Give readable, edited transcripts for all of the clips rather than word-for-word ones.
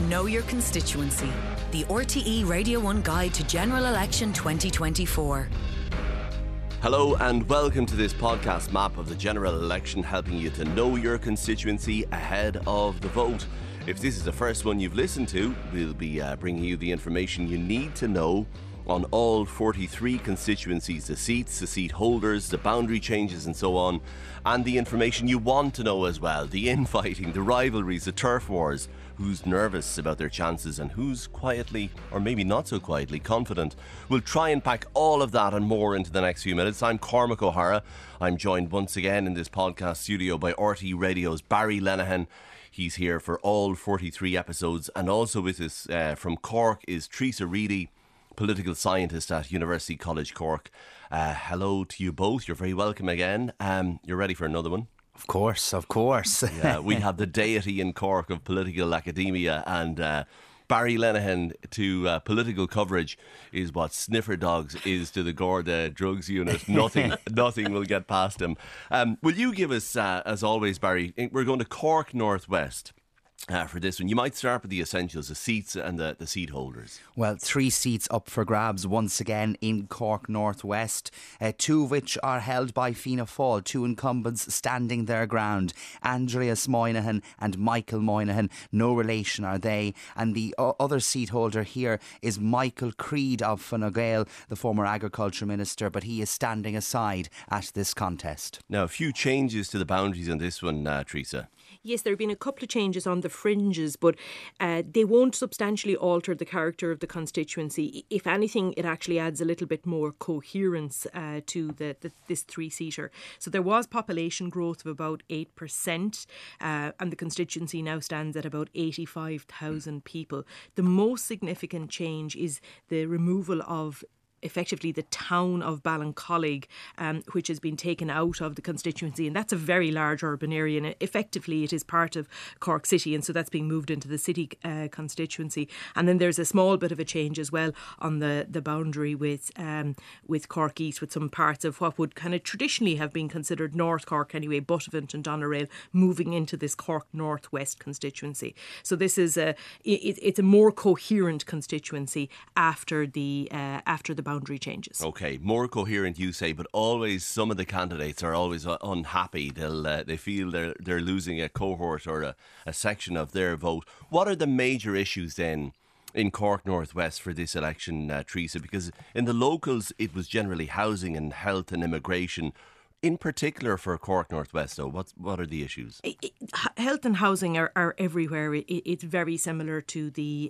Know Your Constituency, the RTE Radio 1 Guide to General Election 2024. Hello and welcome to this podcast map of the general election, helping you to know your constituency ahead of the vote. If this is the first one you've listened to, we'll be bringing you the information you need to know on all 43 constituencies, the seats, the seat holders, the boundary changes and so on, and the information you want to know as well, the infighting, the rivalries, the turf wars, who's nervous about their chances and who's quietly, or maybe not so quietly, confident. We'll try and pack all of that and more into the next few minutes. I'm Cormac O'Hara. I'm joined once again in this podcast studio by RTE Radio's Barry Lenihan. He's here for all 43 episodes, and also with us from Cork is Teresa Reedy, political scientist at University College Cork. Hello to you both. You're very welcome again. You're ready for another one? Of course. Yeah, we have the deity in Cork of political academia, and Barry Lenihan to political coverage is what Sniffer Dogs is to the Garda drugs unit. Nothing will get past him. Will you give us, as always, Barry, we're going to Cork Northwest. For this one, you might start with the essentials, the seats and the seat holders. Well, 3 seats up for grabs once again in Cork Northwest, 2 of which are held by Fianna Fáil, 2 incumbents standing their ground. Andreas Moynihan and Michael Moynihan, no relation are they. And the other seat holder here is Michael Creed of Fine Gael, the former Agriculture Minister, but he is standing aside at this contest. Now, a few changes to the boundaries on this one, Teresa. Yes, there have been a couple of changes on the fringes, but they won't substantially alter the character of the constituency. If anything, it actually adds a little bit more coherence to this 3-seater. So there was population growth of about 8%, and the constituency now stands at about 85,000 people. The most significant change is the removal of effectively the town of Ballincollig, which has been taken out of the constituency, and that's a very large urban area, and effectively it is part of Cork City, and so that's being moved into the city constituency. And then there's a small bit of a change as well on the boundary with Cork East, with some parts of what would kind of traditionally have been considered North Cork anyway, Buttevant and Doneraile, moving into this Cork Northwest constituency. So this is it's a more coherent constituency after the boundary changes. Okay, more coherent you say, but always some of the candidates are always unhappy. They feel they're losing a cohort or a section of their vote. What are the major issues then in Cork Northwest for this election, Teresa? Because in the locals it was generally housing and health and immigration. In particular for Cork Northwest, though, what are the issues? Health and housing are everywhere. It's very similar to the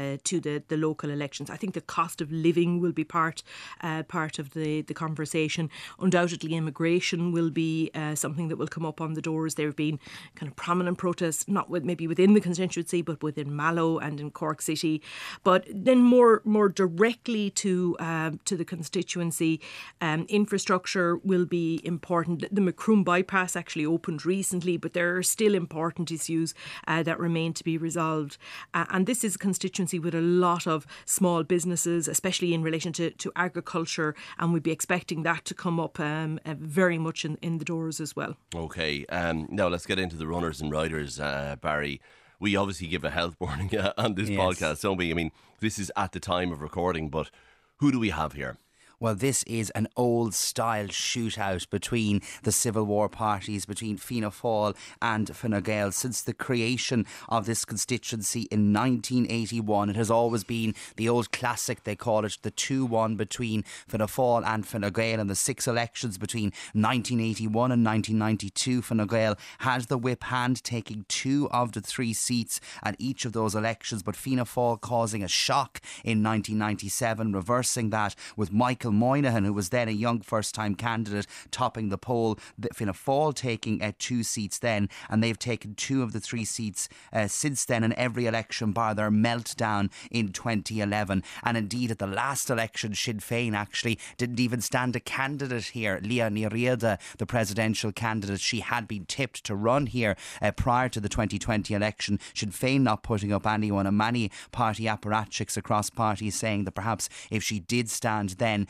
local elections. I think the cost of living will be part of the conversation. Undoubtedly, immigration will be something that will come up on the doors. There have been kind of prominent protests, not maybe within the constituency, but within Mallow and in Cork City. But then more directly to the constituency, infrastructure will be important. The Macroom bypass actually opened recently, but there are still important issues that remain to be resolved. And this is a constituency with a lot of small businesses, especially in relation to agriculture, and we'd be expecting that to come up very much in the doors as well. Okay, now let's get into the runners and riders, Barry. We obviously give a health warning on this podcast, don't we? I mean, this is at the time of recording, but who do we have here? Well, this is an old-style shootout between the Civil War parties, between Fianna Fáil and Fine Gael. Since the creation of this constituency in 1981, it has always been the old classic, they call it, the 2-1 between Fianna Fáil and Fine Gael. And the 6 elections between 1981 and 1992, Fine Gael had the whip hand, taking 2 of the 3 seats at each of those elections, but Fianna Fáil causing a shock in 1997, reversing that with Michael Moynihan, who was then a young first-time candidate, topping the poll. Fianna Fáil taking 2 seats then, and they've taken 2 of the 3 seats since then in every election bar their meltdown in 2011. And indeed at the last election, Sinn Féin actually didn't even stand a candidate here. Leah Ní Riada, the presidential candidate, she had been tipped to run here prior to the 2020 election. Sinn Féin not putting up anyone, and many party apparatchiks across parties saying that perhaps if she did stand then,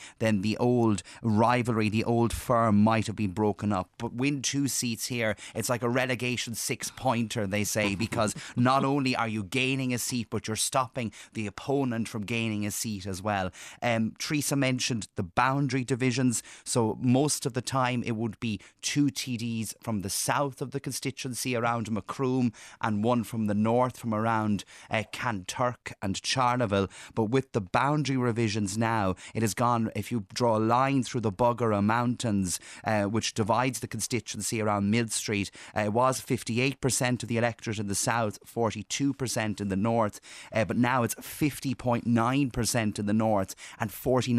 then the old rivalry, the old firm might have been broken up. But win 2 seats here, it's like a relegation 6-pointer, they say, because not only are you gaining a seat, but you're stopping the opponent from gaining a seat as well. Teresa mentioned the boundary divisions, so most of the time it would be 2 TDs from the south of the constituency around Macroom and 1 from the north from around Kanturk and Charleville. But with the boundary revisions now, it has gone, if you draw a line through the Buggera Mountains, which divides the constituency around Mill Street, it was 58% of the electorate in the south, 42% in the north, but now it's 50.9% in the north and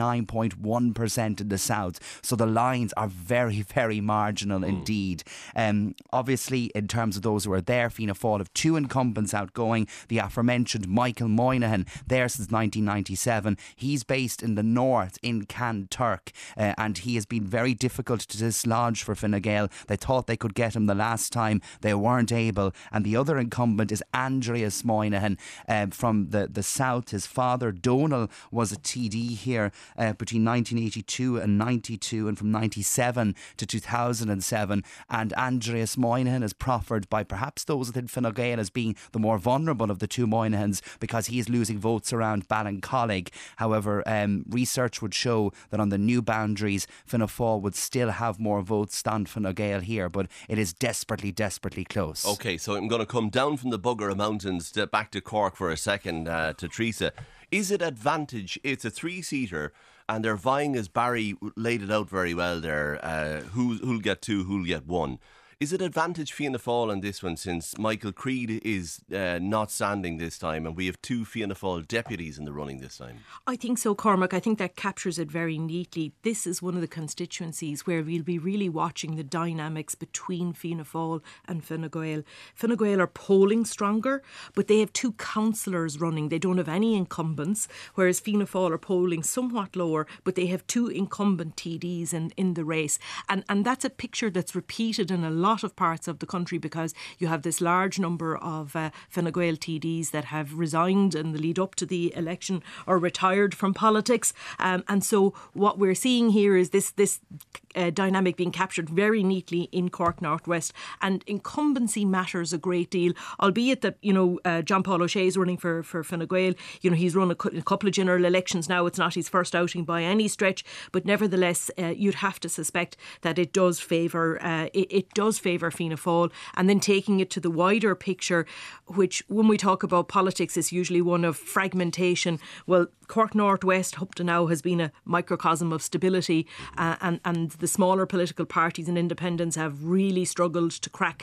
49.1% in the south. So the lines are very, very marginal indeed. Obviously, in terms of those who are there, Fianna Fáil have 2 incumbents outgoing. The aforementioned Michael Moynihan, there since 1997. He's based in the north in Kanturk, and he has been very difficult to dislodge for Fine Gael. They thought they could get him the last time, they weren't able. And the other incumbent is Andreas Moynihan from the south. His father Donal was a TD here between 1982 and 92, and from 97 to 2007. And Andreas Moynihan is proffered by perhaps those within Fine Gael as being the more vulnerable of the 2 Moynahans, because he is losing votes around Ballincollig. However, research would show that on the new boundaries, Fianna Fáil would still have more votes than Fine Gael here, but it is desperately, desperately close. OK, so I'm going to come down from the Buggera Mountains back to Cork for a second, to Teresa. Is it advantage? It's a 3-seater and they're vying, as Barry laid it out very well there, who'll get 2, who'll get 1. Is it advantage Fianna Fáil on this one, since Michael Creed is not standing this time and we have 2 Fianna Fáil deputies in the running this time? I think so, Cormac. I think that captures it very neatly. This is one of the constituencies where we'll be really watching the dynamics between Fianna Fáil and Fine Gael. Fine Gael are polling stronger, but they have 2 councillors running. They don't have any incumbents, whereas Fianna Fáil are polling somewhat lower, but they have 2 incumbent TDs in the race. And that's a picture that's repeated in a lot of parts of the country, because you have this large number of Fine Gael TDs that have resigned in the lead up to the election or retired from politics. And so what we're seeing here is this dynamic being captured very neatly in Cork Northwest. And incumbency matters a great deal, albeit that, John Paul O'Shea is running for Fine Gael. He's run a couple of general elections now. It's not his first outing by any stretch, but nevertheless, you'd have to suspect that it does favour Fianna Fáil. And then taking it to the wider picture, which when we talk about politics is usually one of fragmentation. Well, Cork Northwest up to now has been a microcosm of stability, and the smaller political parties and independents have really struggled to crack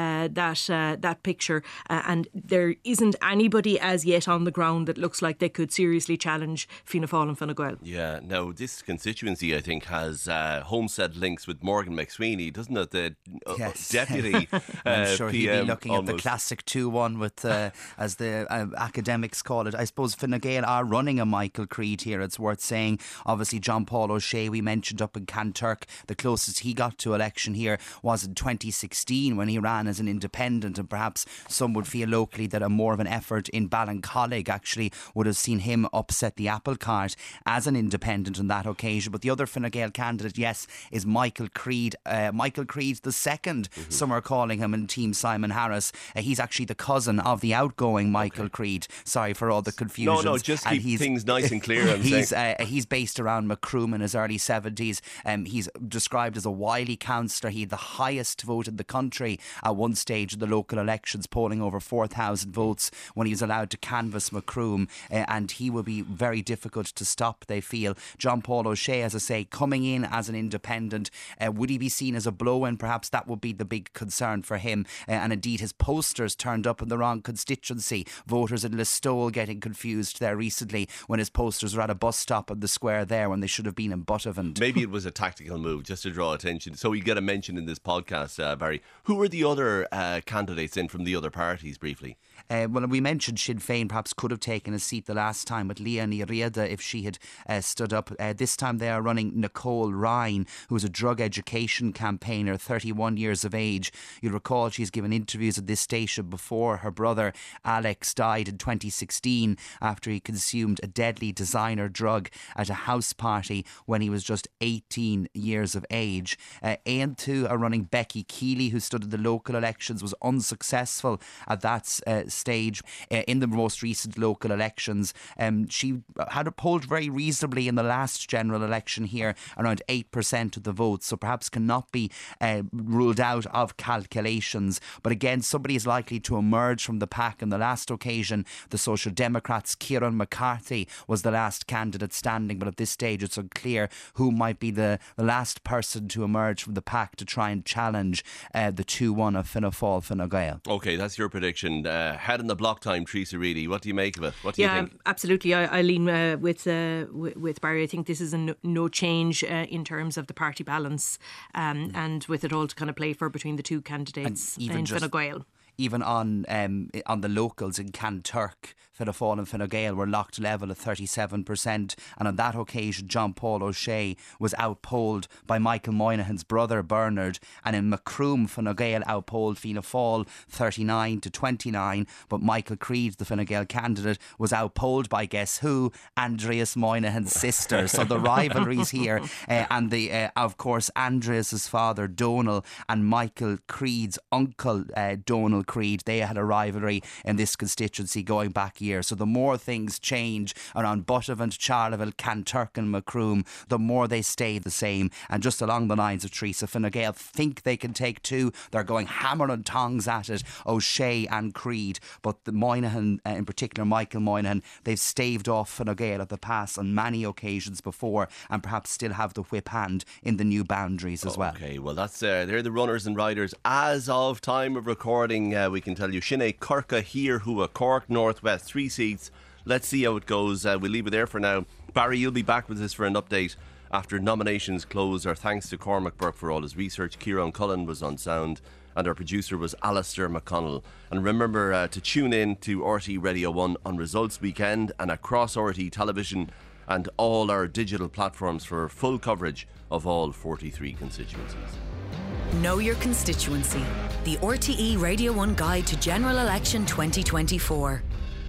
that picture, and there isn't anybody as yet on the ground that looks like they could seriously challenge Fianna Fáil and Fine Gael. Yeah, now this constituency I think has homestead links with Morgan McSweeney, doesn't it? The Yes. deputy I'm sure PM, he'd be looking almost. at the classic 2-1 with, as the academics call it. I suppose Fine Gael are running a Michael Creed here, it's worth saying. Obviously John Paul O'Shea, we mentioned up in Kanturk, the closest he got to election here was in 2016 when he ran as an independent, and perhaps some would feel locally that a more of an effort in Ballincollig actually would have seen him upset the apple cart as an independent on that occasion. But the other Fine Gael candidate, yes, is Michael Creed. Michael Creed the second, some are calling him in Team Simon Harris. He's actually the cousin of the outgoing Michael Creed. Sorry for all the confusion. No, just keep things nice and clear. He's based around Macroom in his early 70s. He's described as a wily councillor. He had the highest vote in the country at one stage in the local elections, polling over 4,000 votes when he was allowed to canvass Macroom, and he will be very difficult to stop, they feel. John Paul O'Shea, as I say, coming in as an independent, would he be seen as a blow-in? Perhaps that would be the big concern for him, and indeed his posters turned up in the wrong constituency. Voters in Listowel getting confused there recently when his posters were at a bus stop in the square there when they should have been in Buttevant. Maybe it was a tactical move just to draw attention, so we get a mention in this podcast. Barry, who are the other candidates in from the other parties briefly? Well, we mentioned Sinn Féin perhaps could have taken a seat the last time with Leonie Riada if she had stood up. This time they are running Nicole Ryan, who is a drug education campaigner, 31 years of age. You'll recall she's given interviews at this station before. Her brother Alex died in 2016 after he consumed a deadly designer drug at a house party when he was just 18 years of age. Aontu are running Becky Keeley, who stood in the local elections, was unsuccessful at that stage in the most recent local elections. She had polled very reasonably in the last general election here, around 8% of the votes, so perhaps cannot be ruled out of calculations. But again, somebody is likely to emerge from the pack. On the last occasion, the Social Democrats' Kieran McCarthy was the last candidate standing, but at this stage it's unclear who might be the last person to emerge from the pack to try and challenge the 2-1 of Fianna Fáil, Fine Gael. OK, that's your prediction. Head in the block time, Teresa Reedy. What do you make of it? What do you think? Yeah, absolutely. I lean with Barry. I think this is no change in terms of the party balance, and with it all to kind of play for between the two candidates in Fine Gael. Even on the locals in Kanturk, Fianna Fáil and Fine Gael were locked level at 37%, and on that occasion John Paul O'Shea was outpolled by Michael Moynihan's brother Bernard, and in Macroom Fine Gael outpolled Fianna Fáil 39-29, but Michael Creed, the Fine Gael candidate, was outpolled by guess who? Andreas Moynihan's sister. So the rivalries here, and of course Andreas's father Donal and Michael Creed's uncle Donal Creed, they had a rivalry in this constituency going back years. So the more things change around Buttevant, Charleville, Kanturk and Macroom, the more they stay the same. And just along the lines of Teresa, Fine Gael think they can take two. They're going hammer and tongs at it, O'Shea and Creed. But the Moynihan, in particular Michael Moynihan, they've staved off Fine Gael at the pass on many occasions before, and perhaps still have the whip hand in the new boundaries as well. Okay, well that's they're the runners and riders as of time of recording. We can tell you Sinead Corca here, who are Cork Northwest, 3 seats. Let's see how it goes. We'll leave it there for now. Barry, you'll be back with us for an update after nominations close. Our thanks to Cormac Burke for all his research. Kieran Cullen was on sound, and our producer was Alistair McConnell. And remember to tune in to RTÉ Radio 1 on Results Weekend and across RTÉ Television and all our digital platforms for full coverage of all 43 constituencies. Know your constituency. The RTE Radio 1 Guide to General Election 2024.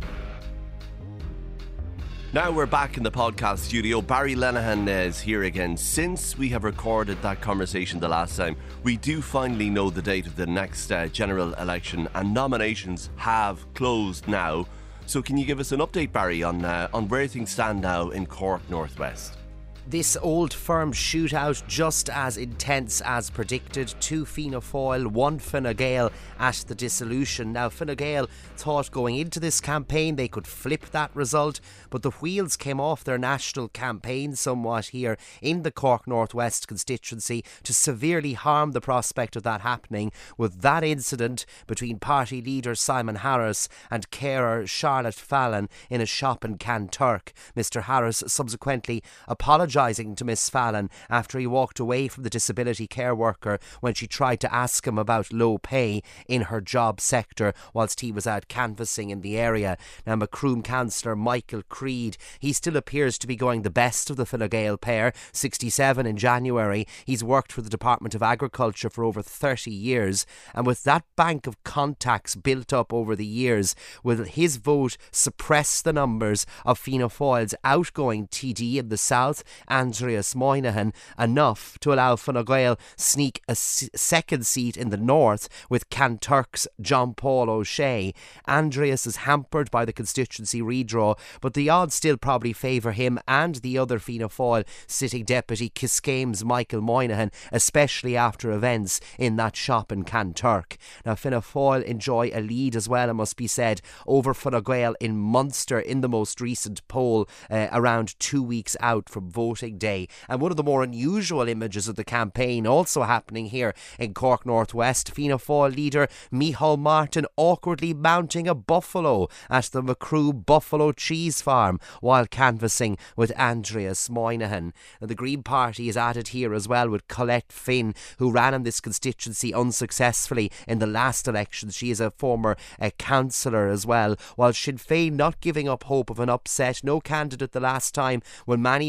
Now we're back in the podcast studio. Barry Lenihan is here again. Since we have recorded that conversation the last time, we do finally know the date of the next general election, and nominations have closed now. So can you give us an update, Barry, on where things stand now in Cork Northwest? This old firm shootout just as intense as predicted. 2 Fianna Fáil, 1 Fine Gael at the dissolution. Now Fine Gael thought going into this campaign they could flip that result, but the wheels came off their national campaign somewhat here in the Cork Northwest constituency to severely harm the prospect of that happening, with that incident between party leader Simon Harris and carer Charlotte Fallon in a shop in Kanturk. Mr Harris subsequently apologised to Miss Fallon after he walked away from the disability care worker when she tried to ask him about low pay in her job sector whilst he was out canvassing in the area. Now Macroom councillor Michael Creed, he still appears to be going the best of the Fine Gael pair, 67 in January. He's worked for the Department of Agriculture for over 30 years, and with that bank of contacts built up over the years, will his vote suppress the numbers of Fianna Fáil's outgoing TD in the south, Andreas Moynihan, enough to allow Fine Gael sneak a second seat in the north with Kanturk's John Paul O'Shea? Andreas is hampered by the constituency redraw, but the odds still probably favour him and the other Fianna Fáil sitting deputy Kiscame's Michael Moynihan, especially after events in that shop in Kanturk. Now Fianna Fáil enjoy a lead as well, it must be said, over Fine Gael in Munster in the most recent poll, around 2 weeks out from voting day. And one of the more unusual images of the campaign also happening here in Cork Northwest, Fianna Fáil leader Micheál Martin awkwardly mounting a buffalo at the Macroom Buffalo Cheese Farm while canvassing with Andreas Moynihan. Now, the Green Party is added here as well with Colette Finn, who ran in this constituency unsuccessfully in the last election. She is a former councillor as well, while Sinn Féin not giving up hope of an upset. No candidate the last time when many feel they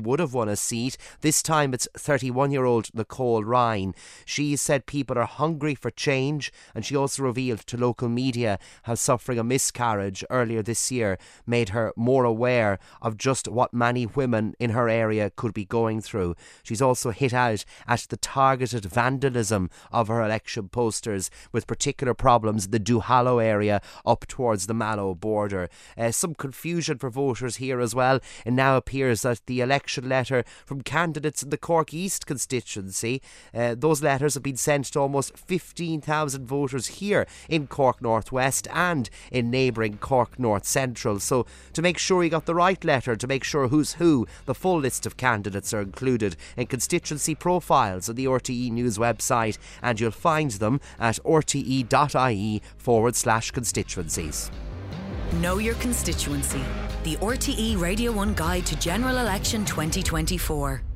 would have won a seat. This time it's 31-year-old Nicole Ryan. She said people are hungry for change, and she also revealed to local media how suffering a miscarriage earlier this year made her more aware of just what many women in her area could be going through. She's also hit out at the targeted vandalism of her election posters, with particular problems in the Duhallow area up towards the Mallow border. Some confusion for voters here as well. It now appears that the election letter from candidates in the Cork East constituency, those letters have been sent to almost 15,000 voters here in Cork North West and in neighbouring Cork North Central. So to make sure you got the right letter, to make sure who's who, the full list of candidates are included in constituency profiles on the RTE News website, and you'll find them at rte.ie/constituencies. Know your constituency. The RTE Radio 1 Guide to General Election 2024.